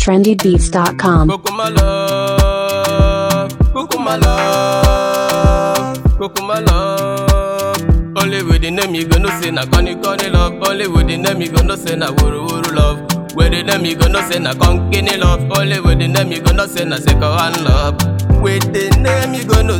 trendybeats.com. Kokoma love, Kokoma love, Kokoma love. Only with the name you gonna say na koni love. Only with the name you gonna say na wuru love. With the name you gonna say na konkini love. Only with the name you gonna say na second love. With the name you gonna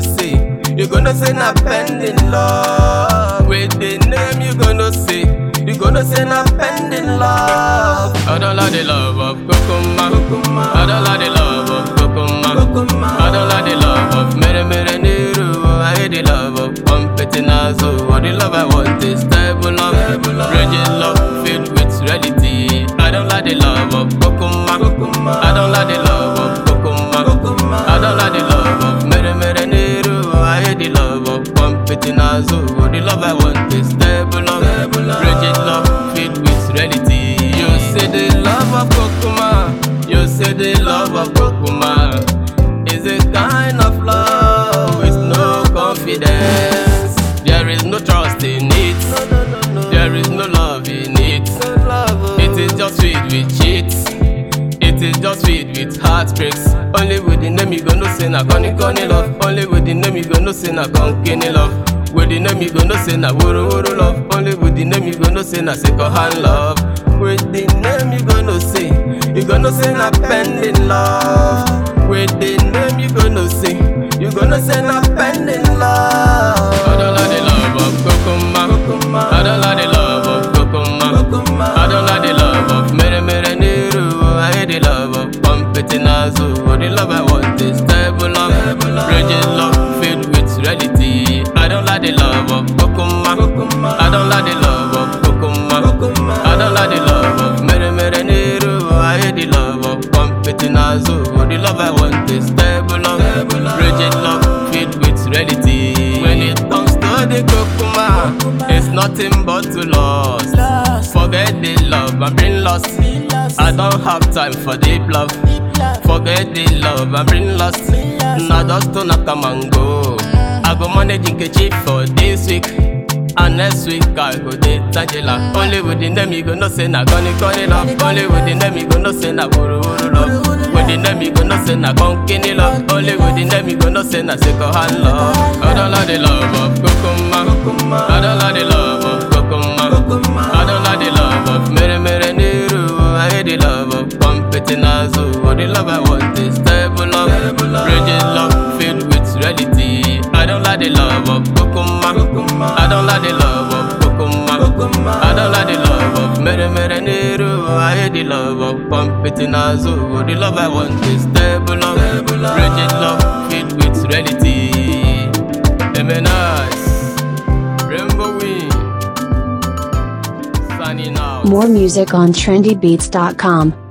say na pending love. With the name you gonna say na pending love. I don't like the love of Kokoma. I don't like the love of Kokoma. I don't like the love of Mere Niru. I hate the love of Pumpetinazo. What the love I want is stable love, rigid love filled with reality. I don't like the love of Kokoma. I don't like the love of Kokoma. I don't like the love of Mere Niru. I hate the love of Pumpetinazo. What the love I want is stable love, rigid love filled with reality. You say the love of Kokoma. You say the love of Kokoma is a kind of love with no confidence. There is no trust in it. There is no love in it. It is just sweet with cheats. It is just sweet with heartbreaks. Only with the name you gonna say na koni love. Only with the name you gonna say na konkini love. With the name you gonna say na wuru love. Only with the name you gonna say na second hand love. With the name you gonna say na pending love. With the name you gonna say na pending love. I don't like the love of Kokoma. I don't like the love of Kokoma. I don't like the love of Mere Niru. I hate the love of Pumpetinazo. What the love I want is stable love, rigid love filled with reality. I don't like the love of Kokoma. I don't like the love of Kokoma. I don't like the love of Mere Niru. I hate the love of Pumpetinazo. What the love I want is stable love, rigid love filled with reality. When it comes to the Kokoma, it's nothing but to lose. Forget the love, I'm been lost. I don't have time for deep love. Forget the love, I'm been lost. Now just to knock come and go. I go manage Nkechi for this week, and next week I go date Angela. Only with the name you gonna say na koni love. Only with the name you gonna say na wuru love. With the name you gonna say na konkini love. Only with the name you gonna say na second hand love. I don't like the love of Kokoma. I don't like the love of Kokoma. I don't like the love of Mere Niru. I hate the love of Pumpetinazo. What the love I want is stable love, rigid love filled with reality. I don't like the love of Kokoma. I don't like the love of Kokoma. I don't like the love of Mere Niru. I hate the love of Pumpetinazo. What the love I want is stable love, rigid love filled with reality. Nice. Rainbow Wing. Signing out. More music on trendybeats.com.